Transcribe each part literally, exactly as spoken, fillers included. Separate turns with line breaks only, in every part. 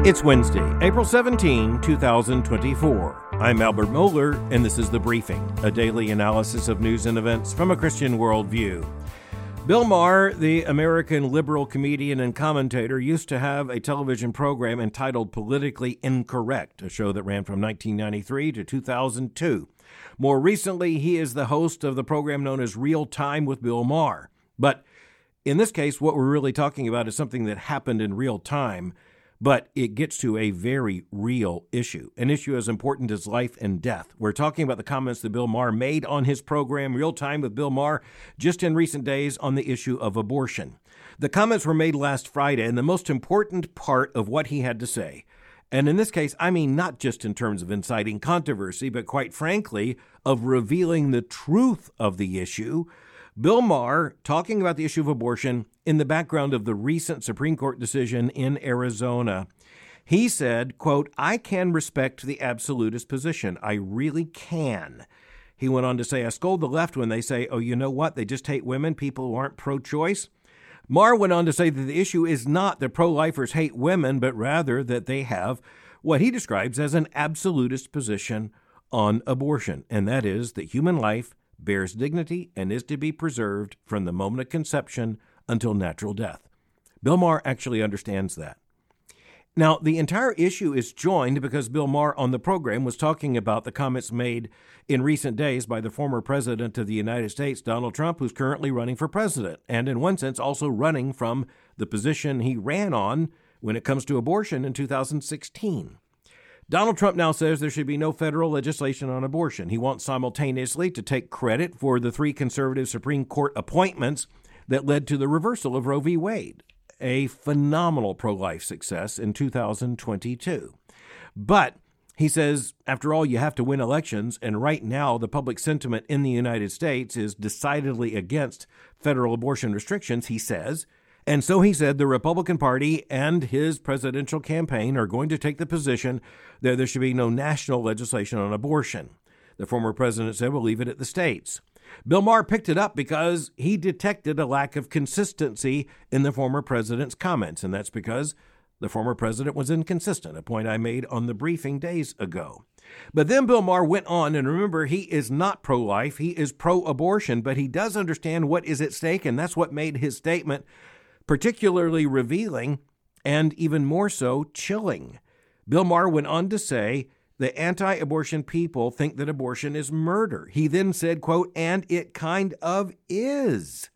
It's Wednesday, April seventeenth, twenty twenty-four. I'm Albert Mohler, and this is The Briefing, a daily analysis of news and events from a Christian worldview. Bill Maher, the American liberal comedian and commentator, used to have a television program entitled Politically Incorrect, a show that ran from nineteen ninety-three to two thousand two. More recently, he is the host of the program known as Real Time with Bill Maher. But in this case, what we're really talking about is something that happened in real time, but it gets to a very real issue, an issue as important as life and death. We're talking about the comments that Bill Maher made on his program, Real Time with Bill Maher, just in recent days on the issue of abortion. The comments were made last Friday, and the most important part of what he had to say, and in this case, I mean not just in terms of inciting controversy, but quite frankly, of revealing the truth of the issue, Bill Maher talking about the issue of abortion in the background of the recent Supreme Court decision in Arizona. He said, quote, "I can respect the absolutist position. I really can." He went on to say, "I scold the left when they say, oh, you know what? They just hate women, people who aren't pro-choice." Maher went on to say that the issue is not that pro-lifers hate women, but rather that they have what he describes as an absolutist position on abortion, and that is that human life bears dignity and is to be preserved from the moment of conception until natural death. Bill Maher actually understands that. Now, the entire issue is joined because Bill Maher on the program was talking about the comments made in recent days by the former president of the United States, Donald Trump, who's currently running for president, and in one sense also running from the position he ran on when it comes to abortion in two thousand sixteen. Donald Trump now says there should be no federal legislation on abortion. He wants simultaneously to take credit for the three conservative Supreme Court appointments that led to the reversal of Roe v. Wade, a phenomenal pro-life success in two thousand twenty-two. But he says, after all, you have to win elections, and right now the public sentiment in the United States is decidedly against federal abortion restrictions, he says. And so he said the Republican Party and his presidential campaign are going to take the position that there should be no national legislation on abortion. The former president said, we'll leave it at the states. Bill Maher picked it up because he detected a lack of consistency in the former president's comments, and that's because the former president was inconsistent, a point I made on the briefing days ago. But then Bill Maher went on, and remember, he is not pro-life, he is pro-abortion, but he does understand what is at stake, and that's what made his statement particularly revealing and even more so chilling. Bill Maher went on to say the anti-abortion people think that abortion is murder. He then said, quote, and it kind of is.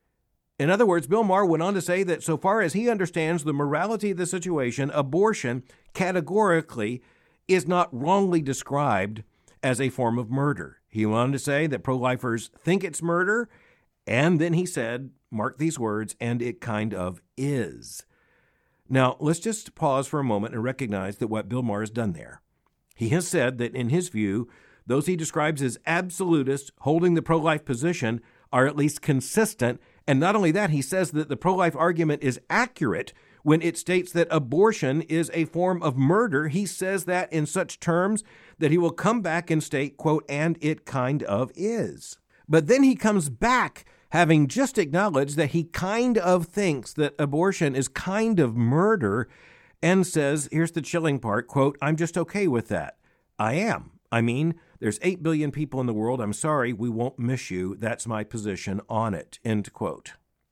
In other words, Bill Maher went on to say that so far as he understands the morality of the situation, abortion categorically is not wrongly described as a form of murder. He went on to say that pro-lifers think it's murder, and then he said, mark these words, and it kind of is. Now, let's just pause for a moment and recognize that what Bill Maher has done there. He has said that in his view, those he describes as absolutists holding the pro-life position are at least consistent. And not only that, he says that the pro-life argument is accurate when it states that abortion is a form of murder. He says that in such terms that he will come back and state, quote, and it kind of is. But then he comes back having just acknowledged that he kind of thinks that abortion is kind of murder, and says, here's the chilling part, quote, I'm just okay with that. I am. I mean, there's eight billion people in the world. I'm sorry, we won't miss you. That's my position on it, end quote.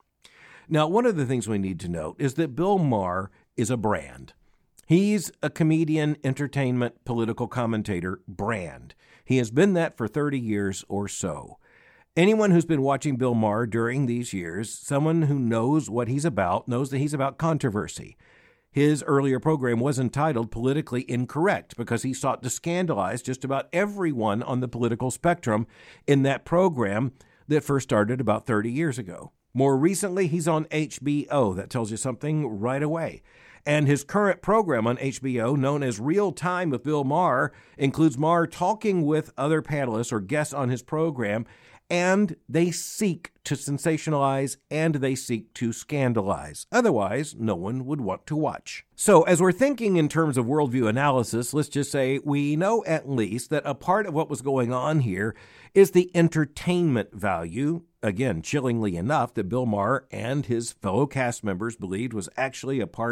Now, one of the things we need to note is that Bill Maher is a brand. He's a comedian, entertainment, political commentator brand. He has been that for thirty years or so. Anyone who's been watching Bill Maher during these years, someone who knows what he's about, knows that he's about controversy. His earlier program was entitled Politically Incorrect because he sought to scandalize just about everyone on the political spectrum in that program that first started about thirty years ago. More recently, he's on H B O. That tells you something right away. And his current program on H B O, known as Real Time with Bill Maher, includes Maher talking with other panelists or guests on his program, and they seek to sensationalize and they seek to scandalize. Otherwise, no one would want to watch. So as we're thinking in terms of worldview analysis, let's just say we know at least that a part of what was going on here is the entertainment value, again, chillingly enough, that Bill Maher and his fellow cast members believed was actually a part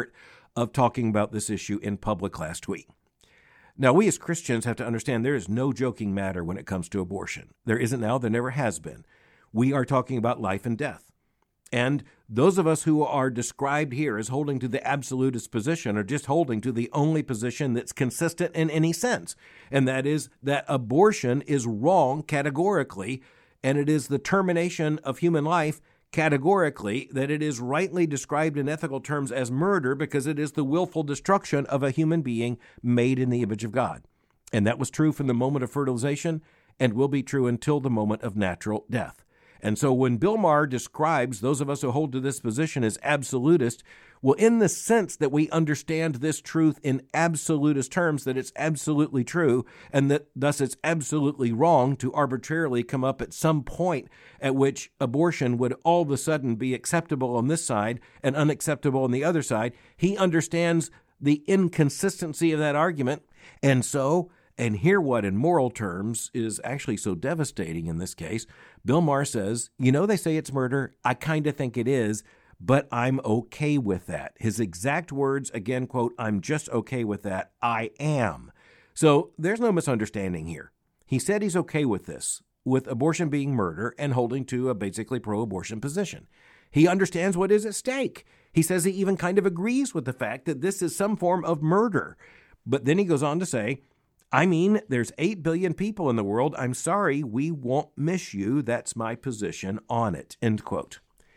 of talking about this issue in public last week. Now, we as Christians have to understand there is no joking matter when it comes to abortion. There isn't now, there never has been. We are talking about life and death. And those of us who are described here as holding to the absolutist position are just holding to the only position that's consistent in any sense, and that is that abortion is wrong categorically, and it is the termination of human life categorically, that it is rightly described in ethical terms as murder because it is the willful destruction of a human being made in the image of God. And that was true from the moment of fertilization and will be true until the moment of natural death. And so when Bill Maher describes those of us who hold to this position as absolutist, well, in the sense that we understand this truth in absolutist terms, that it's absolutely true, and that thus it's absolutely wrong to arbitrarily come up at some point at which abortion would all of a sudden be acceptable on this side and unacceptable on the other side, he understands the inconsistency of that argument. And so, and here what in moral terms is actually so devastating in this case, Bill Maher says, you know, they say it's murder. I kind of think it is, but I'm okay with that. His exact words, again, quote, I'm just okay with that. I am. So there's no misunderstanding here. He said he's okay with this, with abortion being murder and holding to a basically pro-abortion position. He understands what is at stake. He says he even kind of agrees with the fact that this is some form of murder. But then he goes on to say, I mean, there's eight billion people in the world. I'm sorry, we won't miss you. That's my position on it, end quote.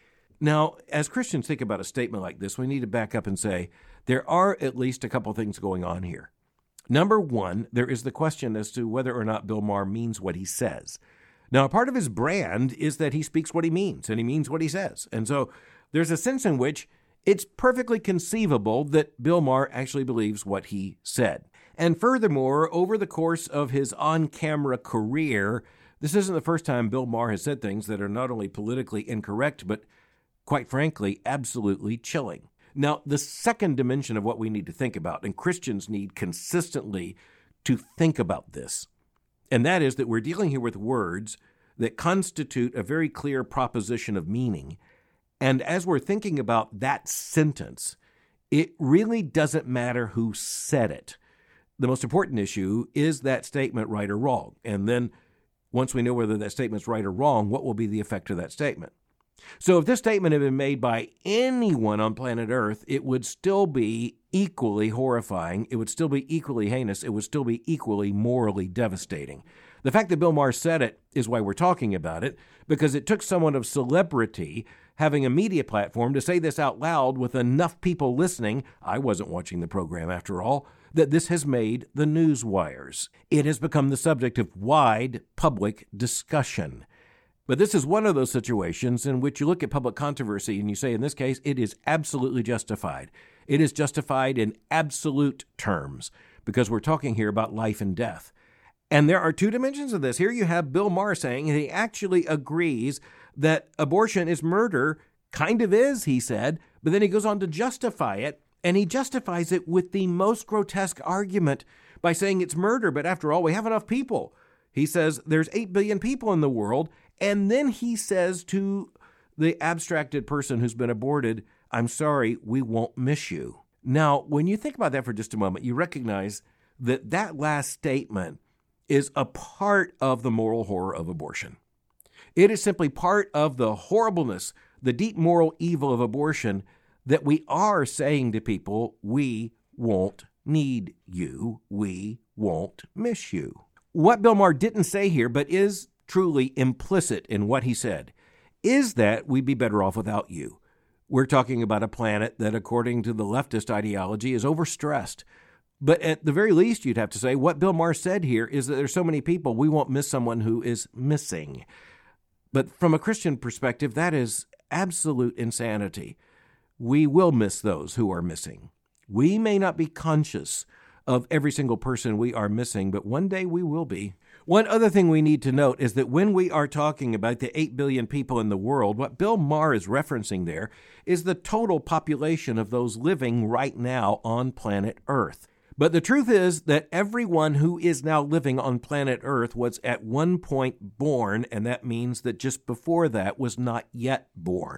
Now, as Christians think about a statement like this, we need to back up and say there are at least a couple things going on here. Number one, there is the question as to whether or not Bill Maher means what he says. Now, part of his brand is that he speaks what he means, and he means what he says. And so there's a sense in which it's perfectly conceivable that Bill Maher actually believes what he said. And furthermore, over the course of his on-camera career, this isn't the first time Bill Maher has said things that are not only politically incorrect, but quite frankly, absolutely chilling. Now, the second dimension of what we need to think about, and Christians need consistently to think about this, and that is that we're dealing here with words that constitute a very clear proposition of meaning. And as we're thinking about that sentence, it really doesn't matter who said it. The most important issue is that statement right or wrong. And then once we know whether that statement's right or wrong, what will be the effect of that statement? So if this statement had been made by anyone on planet Earth, it would still be equally horrifying. It would still be equally heinous. It would still be equally morally devastating. The fact that Bill Maher said it is why we're talking about it, because it took someone of celebrity having a media platform to say this out loud with enough people listening, I wasn't watching the program after all, that this has made the news wires. It has become the subject of wide public discussion. But this is one of those situations in which you look at public controversy and you say, in this case, it is absolutely justified. It is justified in absolute terms because we're talking here about life and death. And there are two dimensions of this. Here you have Bill Maher saying he actually agrees that abortion is murder, kind of is, he said, but then he goes on to justify it, and he justifies it with the most grotesque argument by saying it's murder, but after all, we have enough people. He says there's eight billion people in the world, and then he says to the abstracted person who's been aborted, I'm sorry, we won't miss you. Now, when you think about that for just a moment, you recognize that that last statement is a part of the moral horror of abortion. It is simply part of the horribleness, the deep moral evil of abortion, that we are saying to people, we won't need you, we won't miss you. What Bill Maher didn't say here, but is truly implicit in what he said, is that we'd be better off without you. We're talking about a planet that, according to the leftist ideology, is overstressed. But at the very least, you'd have to say what Bill Maher said here is that there's so many people, we won't miss someone who is missing. But from a Christian perspective, that is absolute insanity. We will miss those who are missing. We may not be conscious of every single person we are missing, but one day we will be. One other thing we need to note is that when we are talking about the eight billion people in the world, what Bill Maher is referencing there is the total population of those living right now on planet Earth. But the truth is that everyone who is now living on planet Earth was at one point born, and that means that just before that was not yet born.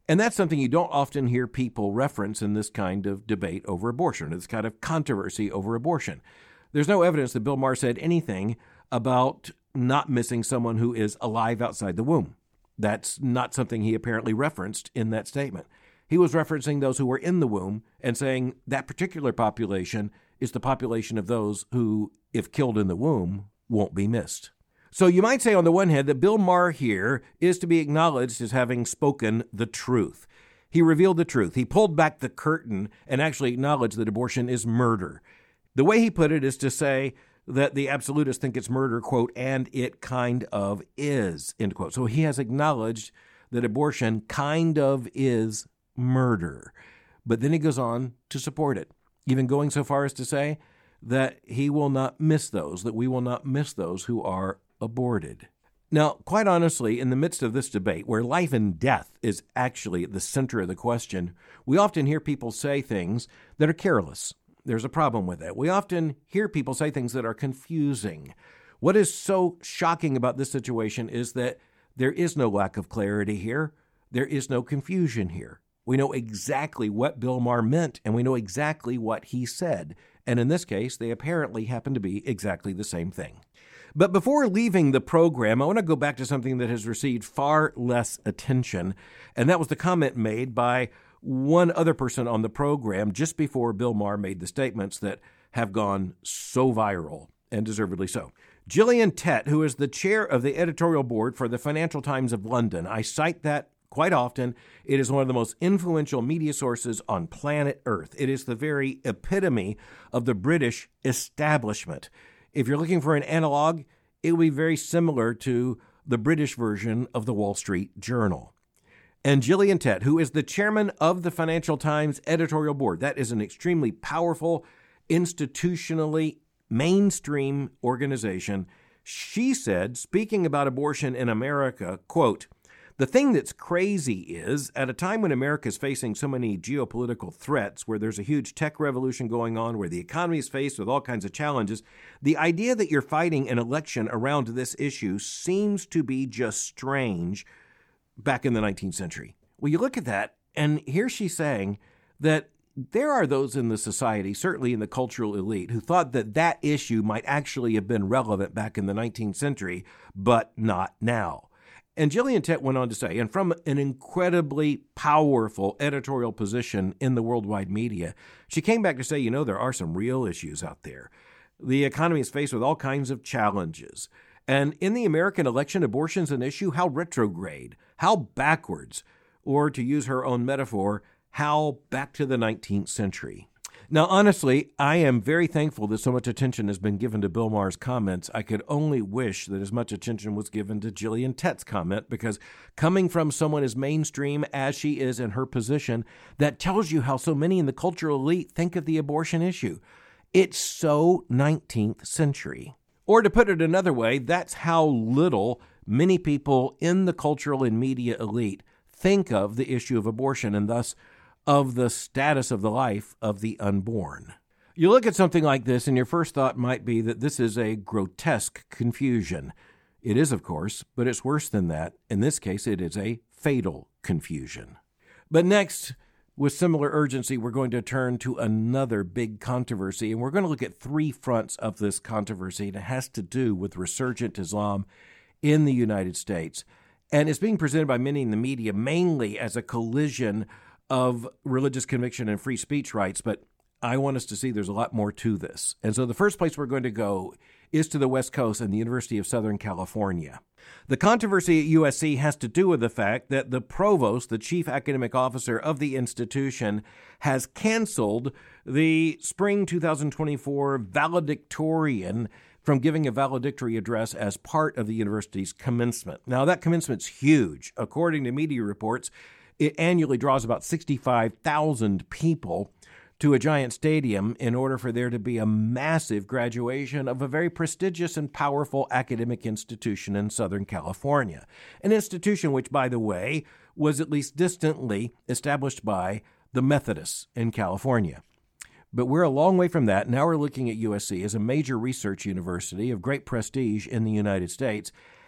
And that's something you don't often hear people reference in this kind of debate over abortion, this kind of controversy over abortion. There's no evidence that Bill Maher said anything about not missing someone who is alive outside the womb. That's not something he apparently referenced in that statement. He was referencing those who were in the womb and saying that particular population is the population of those who, if killed in the womb, won't be missed. So you might say on the one hand that Bill Maher here is to be acknowledged as having spoken the truth. He revealed the truth. He pulled back the curtain and actually acknowledged that abortion is murder. The way he put it is to say that the absolutists think it's murder, quote, and it kind of is, end quote. So he has acknowledged that abortion kind of is murder. But then he goes on to support it, even going so far as to say that he will not miss those, that we will not miss those who are aborted. Now, quite honestly, in the midst of this debate, where life and death is actually at the center of the question, we often hear people say things that are careless. There's a problem with that. We often hear people say things that are confusing. What is so shocking about this situation is that there is no lack of clarity here. There is no confusion here. We know exactly what Bill Maher meant, and we know exactly what he said. And in this case, they apparently happen to be exactly the same thing. But before leaving the program, I want to go back to something that has received far less attention, and that was the comment made by one other person on the program just before Bill Maher made the statements that have gone so viral, and deservedly so. Gillian Tett, who is the chair of the editorial board for the Financial Times of London. I cite that quite often. It is one of the most influential media sources on planet Earth. It is the very epitome of the British establishment. If you're looking for an analog, it will be very similar to the British version of the Wall Street Journal. And Gillian Tett, who is the chairman of the Financial Times editorial board, that is an extremely powerful, institutionally mainstream organization. She said, speaking about abortion in America, quote, "The thing that's crazy is, at a time when America is facing so many geopolitical threats, where there's a huge tech revolution going on, where the economy is faced with all kinds of challenges, the idea that you're fighting an election around this issue seems to be just strange back in the nineteenth century." Well, you look at that, and here she's saying that there are those in the society, certainly in the cultural elite, who thought that that issue might actually have been relevant back in the nineteenth century, but not now. And Gillian Tett went on to say, and from an incredibly powerful editorial position in the worldwide media, she came back to say, you know, there are some real issues out there. The economy is faced with all kinds of challenges. And in the American election, abortion's an issue. How retrograde, how backwards, or to use her own metaphor, how back to the nineteenth century. Now, honestly, I am very thankful that so much attention has been given to Bill Maher's comments. I could only wish that as much attention was given to Gillian Tett's comment, because coming from someone as mainstream as she is in her position, that tells you how so many in the cultural elite think of the abortion issue. It's so nineteenth century. Or to put it another way, that's how little many people in the cultural and media elite think of the issue of abortion, and thus of the status of the life of the unborn. You look at something like this, and your first thought might be that this is a grotesque confusion. It is, of course, but it's worse than that. In this case, it is a fatal confusion. But next, with similar urgency, we're going to turn to another big controversy, and we're going to look at three fronts of this controversy, and it has to do with resurgent Islam in the United States. And it's being presented by many in the media mainly as a collision of religious conviction and free speech rights, but I want us to see there's a lot more to this. And so the first place we're going to go is to the West Coast and the University of Southern California. The controversy at U S C has to do with the fact that the provost, the chief academic officer of the institution, has canceled the spring two thousand twenty-four valedictorian from giving a valedictory address as part of the university's commencement. Now, that commencement's huge. According to media reports, it annually draws about sixty-five thousand people to a giant stadium in order for there to be a massive graduation of a very prestigious and powerful academic institution in Southern California. An institution which, by the way, was at least distantly established by the Methodists in California. But we're a long way from that. Now we're looking at U S C as a major research university of great prestige in the United States.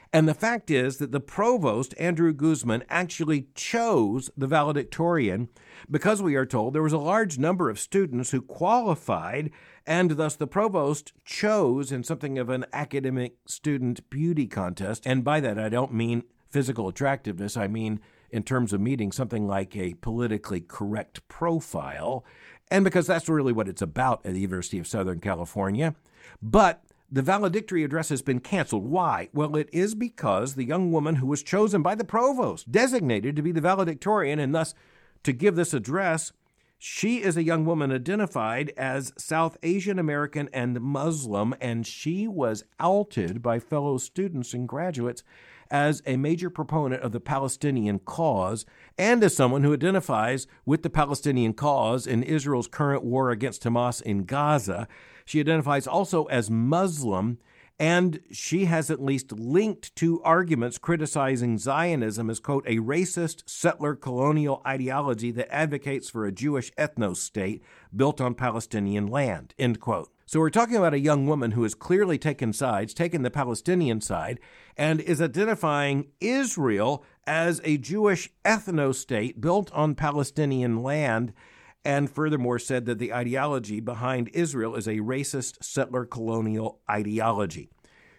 And the fact is that the provost, Andrew Guzman, actually chose the valedictorian because we are told there was a large number of students who qualified, and thus the provost chose in something of an academic student beauty contest. And by that, I don't mean physical attractiveness. I mean in terms of meeting something like a politically correct profile. And because that's really what it's about at the University of Southern California. But the valedictory address has been canceled. Why? Well, it is because the young woman who was chosen by the provost, designated to be the valedictorian and thus to give this address, she is a young woman identified as South Asian American and Muslim, and she was outed by fellow students and graduates as a major proponent of the Palestinian cause and as someone who identifies with the Palestinian cause in Israel's current war against Hamas in Gaza. She identifies also as Muslim, and she has at least linked two arguments criticizing Zionism as, quote, a racist settler colonial ideology that advocates for a Jewish ethno-state built on Palestinian land, end quote. So we're talking about a young woman who has clearly taken sides, taken the Palestinian side, and is identifying Israel as a Jewish ethno-state built on Palestinian land, and furthermore said that the ideology behind Israel is a racist settler colonial ideology.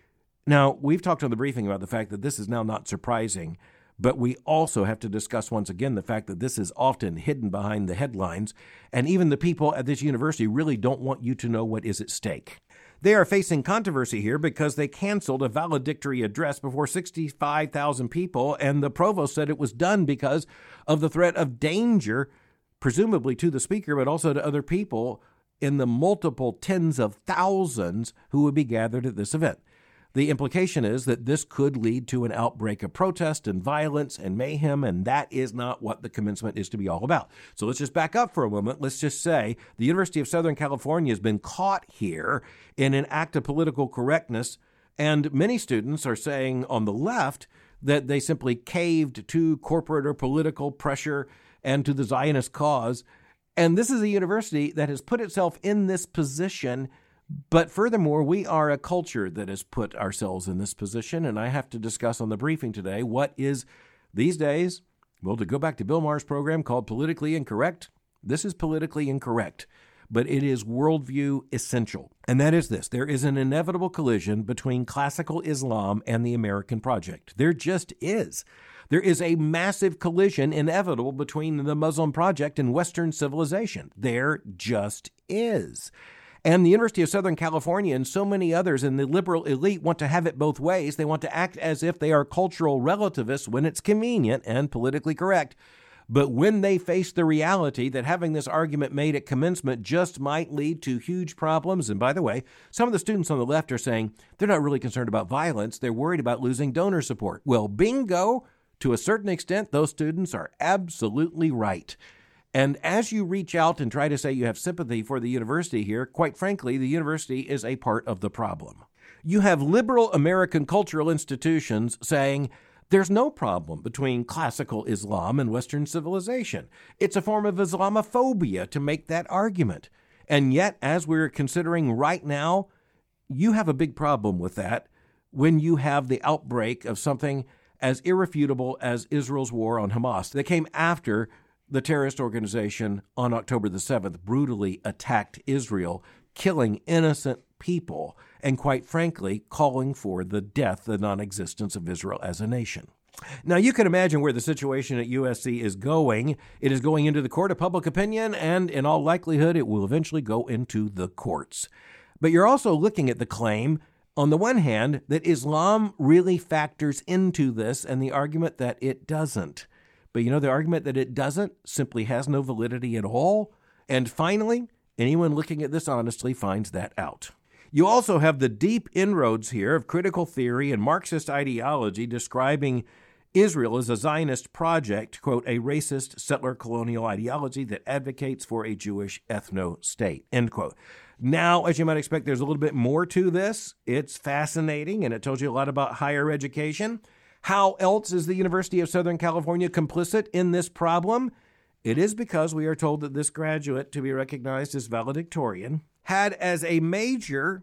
Now, we've talked on the briefing about the fact that this is now not surprising, but we also have to discuss once again the fact that this is often hidden behind the headlines, and even the people at this university really don't want you to know what is at stake. They are facing controversy here because they canceled a valedictory address before sixty-five thousand people, and the provost said it was done because of the threat of danger, presumably to the speaker, but also to other people in the multiple tens of thousands who would be gathered at this event. The implication is that this could lead to an outbreak of protest and violence and mayhem, and that is not what the commencement is to be all about. So let's just back up for a moment. Let's just say the University of Southern California has been caught here in an act of political correctness, and many students are saying on the left that they simply caved to corporate or political pressure and to the Zionist cause. And this is a university that has put itself in this position. But furthermore, we are a culture that has put ourselves in this position, and I have to discuss on the briefing today what is, these days, well, to go back to Bill Maher's program called Politically Incorrect, this is politically incorrect, but it is worldview essential. And that is this: there is an inevitable collision between classical Islam and the American project. There just is. There is a massive collision inevitable between the Muslim project and Western civilization. There just is. And the University of Southern California and so many others in the liberal elite want to have it both ways. They want to act as if they are cultural relativists when it's convenient and politically correct. But when they face the reality that having this argument made at commencement just might lead to huge problems, and by the way, some of the students on the left are saying they're not really concerned about violence. They're worried about losing donor support. Well, bingo, to a certain extent, those students are absolutely right. And as you reach out and try to say you have sympathy for the university here, quite frankly, the university is a part of the problem. You have liberal American cultural institutions saying there's no problem between classical Islam and Western civilization. It's a form of Islamophobia to make that argument. And yet, as we're considering right now, you have a big problem with that when you have the outbreak of something as irrefutable as Israel's war on Hamas that came after the terrorist organization on October the seventh brutally attacked Israel, killing innocent people, and quite frankly, calling for the death, the non-existence of Israel as a nation. Now, you can imagine where the situation at U S C is going. It is going into the court of public opinion, and in all likelihood, it will eventually go into the courts. But you're also looking at the claim, on the one hand, that Islam really factors into this, and the argument that it doesn't. But you know, the argument that it doesn't simply has no validity at all. And finally, anyone looking at this honestly finds that out. You also have the deep inroads here of critical theory and Marxist ideology describing Israel as a Zionist project, quote, a racist settler colonial ideology that advocates for a Jewish ethno-state, end quote. Now, as you might expect, there's a little bit more to this. It's fascinating, and it tells you a lot about higher education. How else is the University of Southern California complicit in this problem? It is because we are told that this graduate, to be recognized as valedictorian, had as a major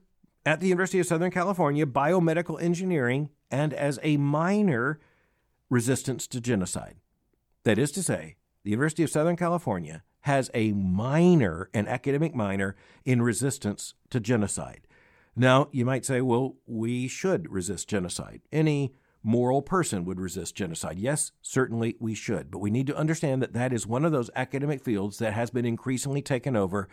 at the University of Southern California, biomedical engineering, and as a minor, resistance to genocide. That is to say, the University of Southern California has a minor, an academic minor, in resistance to genocide. Now, you might say, well, we should resist genocide. Any moral person would resist genocide. Yes, certainly we should. But we need to understand that that is one of those academic fields that has been increasingly taken over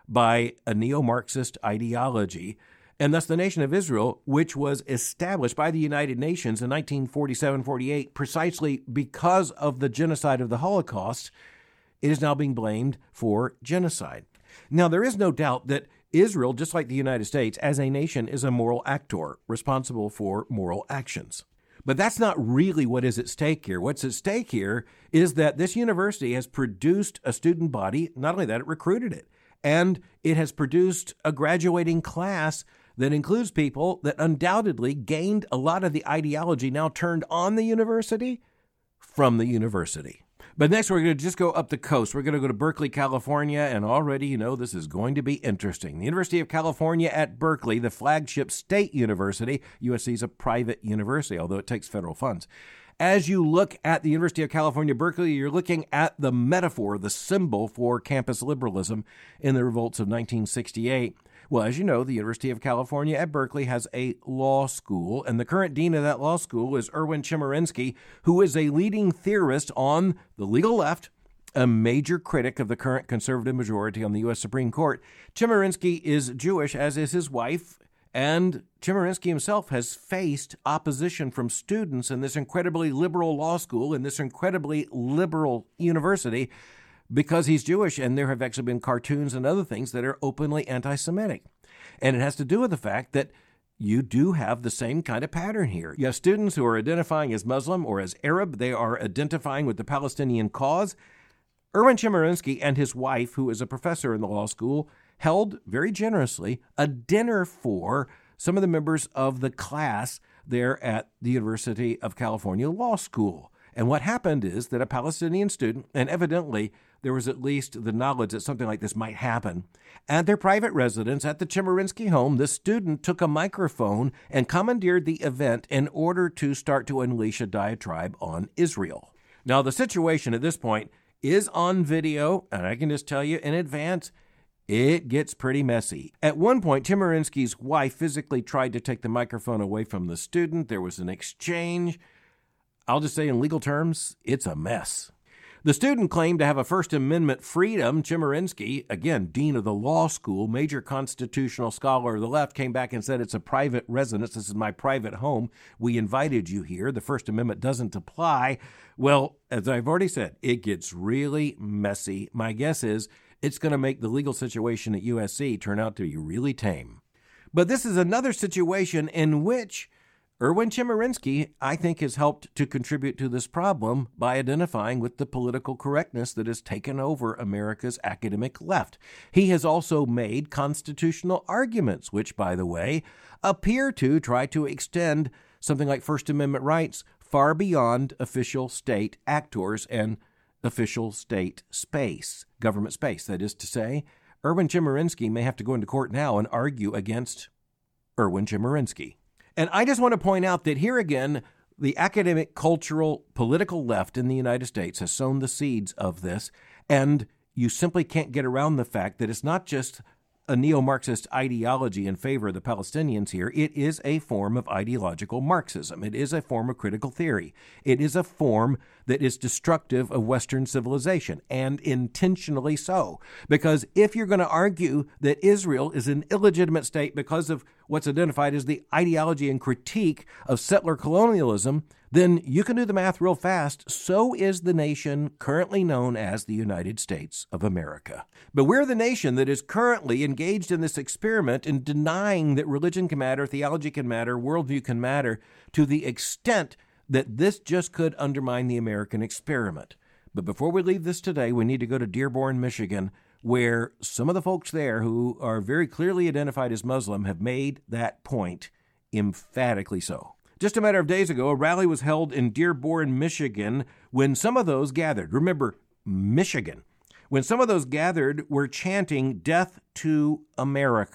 by a neo-Marxist ideology. And thus the nation of Israel, which was established by the United Nations in nineteen forty-seven forty-eight, precisely because of the genocide of the Holocaust, it is now being blamed for genocide. Now, there is no doubt that Israel, just like the United States, as a nation, is a moral actor responsible for moral actions. But that's not really what is at stake here. What's at stake here is that this university has produced a student body. Not only that, it recruited it. And it has produced a graduating class that includes people that undoubtedly gained a lot of the ideology now turned on the university from the university. But next, we're going to just go up the coast. We're going to go to Berkeley, California, and already you know this is going to be interesting. The University of California at Berkeley, the flagship state university. U S C is a private university, although it takes federal funds. As you look at the University of California, Berkeley, you're looking at the metaphor, the symbol for campus liberalism in the revolts of nineteen sixty-eight. Well, as you know, the University of California at Berkeley has a law school, and the current dean of that law school is Erwin Chemerinsky, who is a leading theorist on the legal left, a major critic of the current conservative majority on the U S Supreme Court. Chemerinsky is Jewish, as is his wife, and Chemerinsky himself has faced opposition from students in this incredibly liberal law school, in this incredibly liberal university, because he's Jewish, and there have actually been cartoons and other things that are openly anti-Semitic. And it has to do with the fact that you do have the same kind of pattern here. You have students who are identifying as Muslim or as Arab. They are identifying with the Palestinian cause. Erwin Chemerinsky and his wife, who is a professor in the law school, held very generously a dinner for some of the members of the class there at the University of California Law School. And what happened is that a Palestinian student, and evidently there was at least the knowledge that something like this might happen, at their private residence at the Chemerinsky home, the student took a microphone and commandeered the event in order to start to unleash a diatribe on Israel. Now, the situation at this point is on video, and I can just tell you in advance, it gets pretty messy. At one point, Chemerinsky's wife physically tried to take the microphone away from the student. There was an exchange. I'll just say in legal terms, it's a mess. The student claimed to have a First Amendment freedom. Chemerinsky, again, dean of the law school, major constitutional scholar of the left, came back and said, it's a private residence. This is my private home. We invited you here. The First Amendment doesn't apply. Well, as I've already said, it gets really messy. My guess is it's going to make the legal situation at U S C turn out to be really tame. But this is another situation in which Erwin Chemerinsky, I think, has helped to contribute to this problem by identifying with the political correctness that has taken over America's academic left. He has also made constitutional arguments, which, by the way, appear to try to extend something like First Amendment rights far beyond official state actors and official state space, government space. That is to say, Erwin Chemerinsky may have to go into court now and argue against Erwin Chemerinsky. And I just want to point out that here again, the academic, cultural, political left in the United States has sown the seeds of this, and you simply can't get around the fact that it's not just a neo-Marxist ideology in favor of the Palestinians here. It is a form of ideological Marxism. It is a form of critical theory. It is a form that is destructive of Western civilization, and intentionally so. Because if you're going to argue that Israel is an illegitimate state because of what's identified as the ideology and critique of settler colonialism, then you can do the math real fast. So is the nation currently known as the United States of America. But we're the nation that is currently engaged in this experiment in denying that religion can matter, theology can matter, worldview can matter, to the extent that this just could undermine the American experiment. But before we leave this today, we need to go to Dearborn, Michigan, where some of the folks there who are very clearly identified as Muslim have made that point emphatically so. Just a matter of days ago, a rally was held in Dearborn, Michigan, when some of those gathered. Remember, Michigan. When some of those gathered were chanting, "Death to America."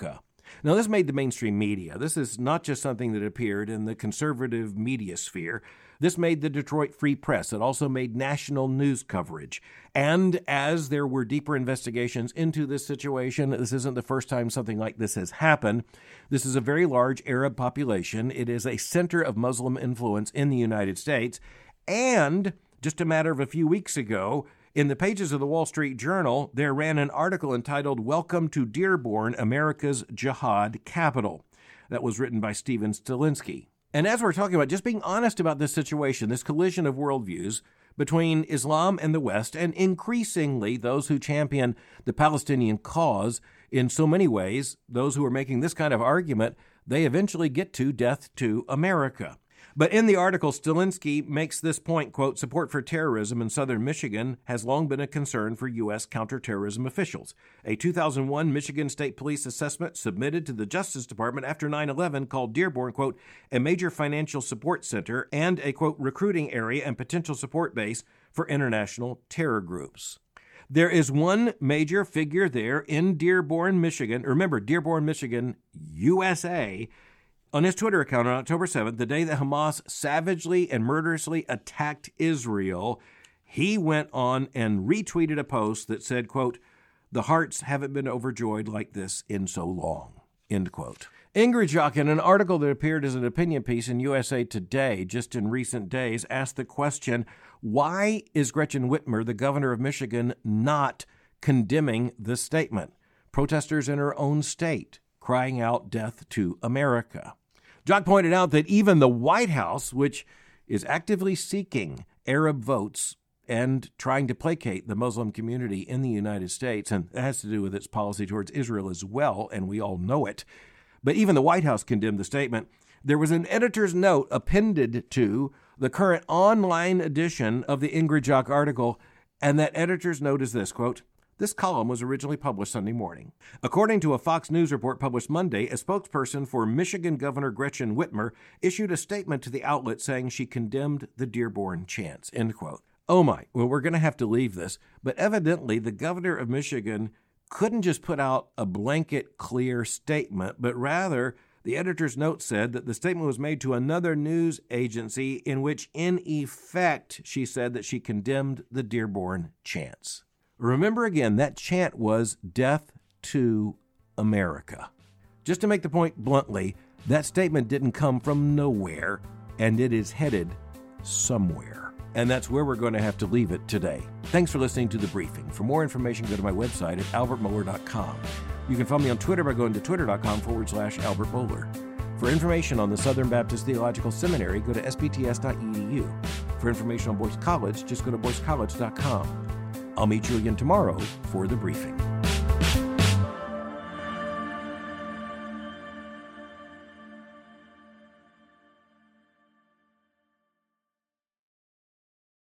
Now, this made the mainstream media. This is not just something that appeared in the conservative media sphere. This made the Detroit Free Press. It also made national news coverage. And as there were deeper investigations into this situation, this isn't the first time something like this has happened. This is a very large Arab population. It is a center of Muslim influence in the United States. And just a matter of a few weeks ago, in the pages of the Wall Street Journal, there ran an article entitled, "Welcome to Dearborn, America's Jihad Capital." That was written by Steven Stilinski. And as we're talking about, just being honest about this situation, this collision of worldviews between Islam and the West, and increasingly those who champion the Palestinian cause in so many ways, those who are making this kind of argument, they eventually get to death to America. But in the article, Stilinski makes this point, quote, "Support for terrorism in southern Michigan has long been a concern for U S counterterrorism officials. A two thousand one Michigan State Police assessment submitted to the Justice Department after nine eleven called Dearborn, quote, a major financial support center and a, quote, recruiting area and potential support base for international terror groups." There is one major figure there in Dearborn, Michigan. Remember, Dearborn, Michigan, U S A. On his Twitter account on October seventh, the day that Hamas savagely and murderously attacked Israel, he went on and retweeted a post that said, quote, "The hearts haven't been overjoyed like this in so long," end quote. Ingrid Jock, in an article that appeared as an opinion piece in U S A Today just in recent days, asked the question, why is Gretchen Whitmer, the governor of Michigan, not condemning this statement? Protesters in her own state crying out death to America. Jock pointed out that even the White House, which is actively seeking Arab votes and trying to placate the Muslim community in the United States, and that has to do with its policy towards Israel as well, and we all know it, but even the White House condemned the statement. There was an editor's note appended to the current online edition of the Ingrid Jock article, and that editor's note is this, quote, "This column was originally published Sunday morning. According to a Fox News report published Monday, a spokesperson for Michigan Governor Gretchen Whitmer issued a statement to the outlet saying she condemned the Dearborn chants," end quote. Oh my, well, we're going to have to leave this, but evidently the governor of Michigan couldn't just put out a blanket clear statement, but rather the editor's note said that the statement was made to another news agency in which, in effect, she said that she condemned the Dearborn chants. Remember again, that chant was "Death to America." Just to make the point bluntly, that statement didn't come from nowhere, and it is headed somewhere. And that's where we're going to have to leave it today. Thanks for listening to The Briefing. For more information, go to my website at albert mohler dot com. You can follow me on Twitter by going to twitter.com forward slash Albert Mohler. For information on the Southern Baptist Theological Seminary, go to s b t s dot e d u. For information on Boyce College, just go to boyce college dot com. I'll meet you again tomorrow for The Briefing.